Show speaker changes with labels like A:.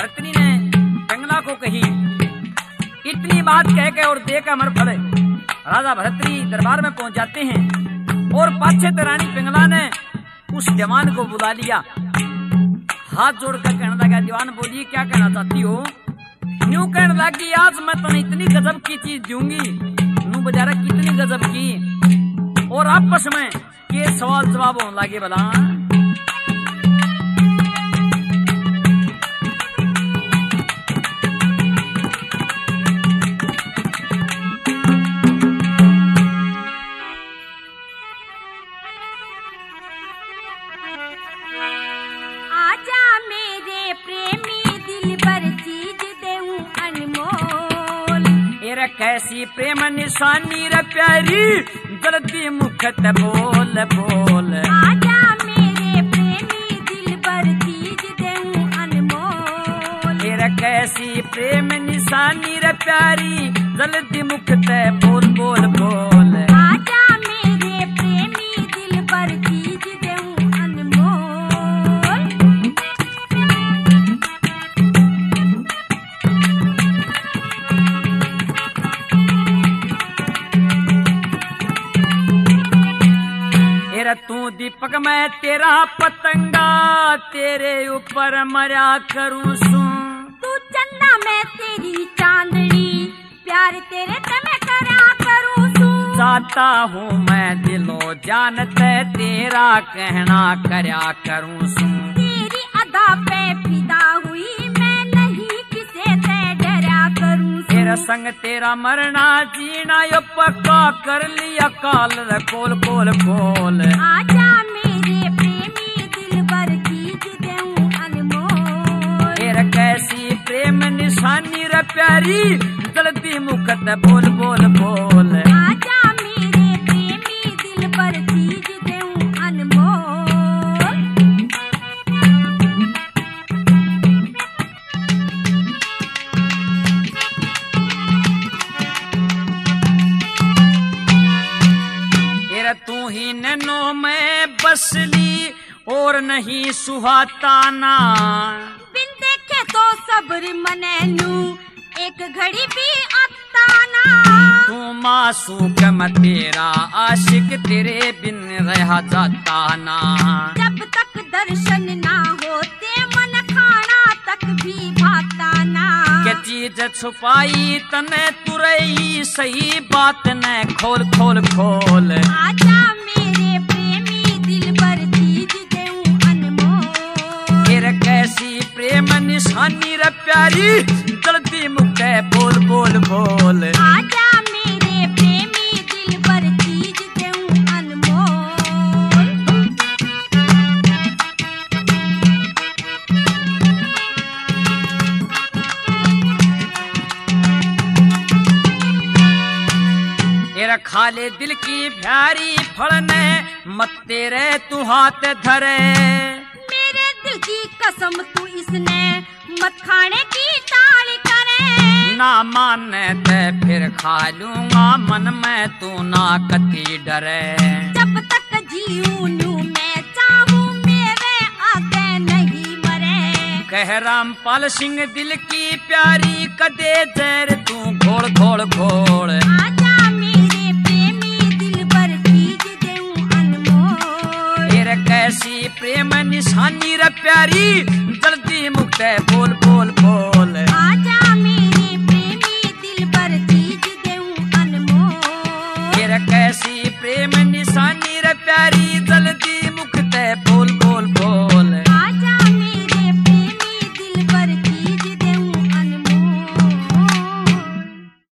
A: भरतरी ने पिंगला को कही। इतनी बात कह के और दे का मर पड़े राजा भरतरी दरबार में पहुंच जाते हैं और पाछे तो रानी पिंगला ने उस जवान को बुला लिया। हाथ जोड़कर कहने लगा, जवान बोलिए क्या कहना चाहती हो? न्यू कहने लगी, आज मैं तुम्हें इतनी गजब की चीज दूंगी। नू बेचारा कितनी गजब की। और आपस में ये सवाल जवाब होने लगे। भला कैसी प्रेम निशानी रे प्यारी, जल्दी मुख ते बोल बोल।
B: आजा मेरे प्रेमी दिल पर चीज देऊं अनमोल।
A: तेरा कैसी प्रेम निशानी रे प्यारी, जल्दी मुख ते बोल बोल बोल।
B: आजा मेरे प्रेमी दिल पर चीज देऊं अनमोल।
A: तू दीपक मैं तेरा पतंगा, तेरे ऊपर मरा करूं सू।
B: तू चन्ना मैं तेरी चांदनी, प्यार तेरे ते मैं करा करूं सू।
A: चाहता हूँ मैं दिलो जानते, तेरा कहना करया करूं सू।
B: तेरी अदा पे फिदा हुई मैं, नहीं किसे ते डरा करूं सू।
A: तेरा संग तेरा मरना जीना यो पक्का, कर लिया काल रे कोल कोल कोल।
B: आजा मेरे प्रेमी दिल पर चीज देऊं अनमोल।
A: तेरा कैसी प्रेम निशानी रे प्यारी, जल्दी मुख ते बोल बोल बोल।
B: आजा मेरे प्रेमी दिल पर चीज देऊं अनमोल।
A: तू ही नैनो में बसली और नहीं सुहाता ना।
B: बिन देखे तो सब्र मनैनू, एक घड़ी भी आता ना।
A: तू मासूक मैं तेरा आशिक, तेरे बिन रह जाता ना।
B: जब तक दर्शन ना होते मन खाना तक भी भाता ना।
A: क्या चीज छुपाई तने तुरई, सही बात ने खोल खोल खोल।
B: आजा मेरे प्रेमी दिल पर चीज देऊं अनमोल।
A: तेरे कैसी प्रेम निशानी रे प्यारी, जल्दी मुझे बोल बोल बोल।
B: आजा मेरे प्रेमी दिल पर चीज देऊं अनमोल। तेरा खाले दिल की प्यारी फड़ने, मत तेरे तू हाथ धरे। मेरे दिल की कसम तू इसने, मत खाने की टाल करे।
A: ना माने ते फिर खा लूंगा, मन में तू ना कती डरे।
B: जब तक जीऊं न्यू मैं चाहूं, मेरे आगे नहीं मरे।
A: कह रामपाल सिंह दिल की प्यारी, कदे जहर तू घोड़ घोड़ घोड़।
B: आजा मेरे प्रेमी दिल पर चीज देऊं अनमोल।
A: तेरे कैसी प्रेम निशानी रे प्यारी, जल्दी मुझे बोल बोल बोल।
B: आजा मेरे प्रेमी दिल पर चीज देऊं अनमोल।
A: तेरे कैसी प्रेम निशानी रे प्यारी,